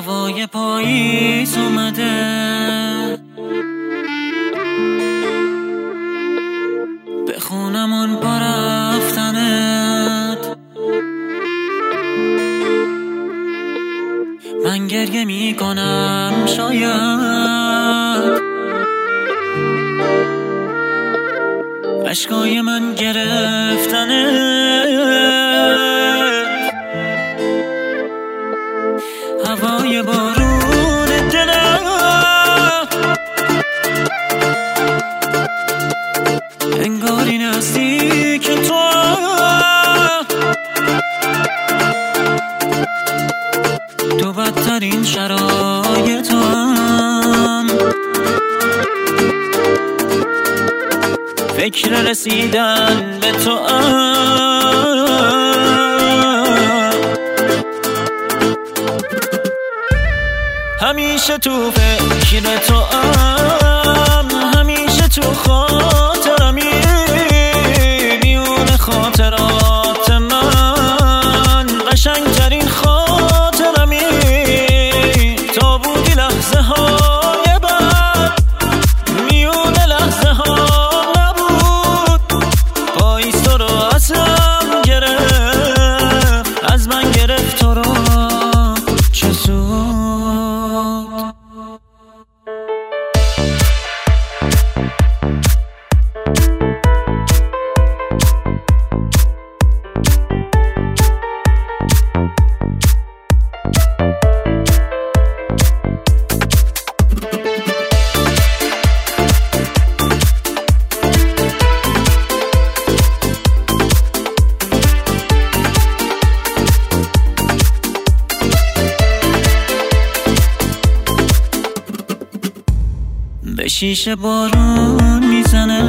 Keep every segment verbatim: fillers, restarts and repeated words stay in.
هوای پاییز اومده، به خونمون با رفتنت من گریه میکنم، شاید اشکای من گرفتنت. هوای بارون دلم انگاری نزدیک تو، تو بدترین شرایطم، فکر رسیدن به تو همیشه تو فکر تو ام، همیشه تو خاطرمی، میون خاطرات من قشنگترین خاطرمی، تا بودی لحظه های بعد میون لحظه ها نبود، پاییز تو رو ازم گرفت، از من گرفت تو رو، چه سود. به شیشه بارون میزنه،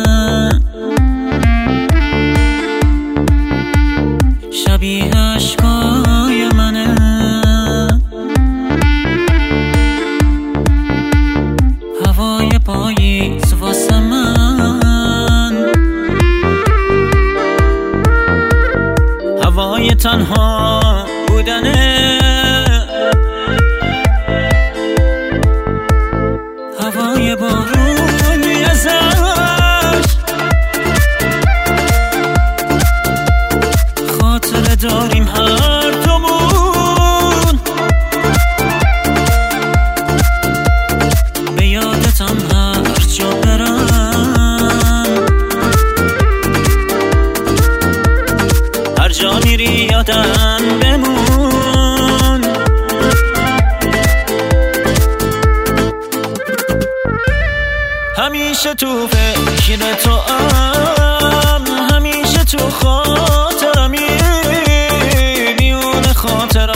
شبیه عشقای منه، هوای پاییز واسه من، هوای تنها بودنه، هوای بارون ازش خاطره داریم هر دومون، به یادتم هر جا برم، هر جا میری یادم بمون، همیشه تو فکر تو ام، همیشه تو خاطرمی، میون خاطرات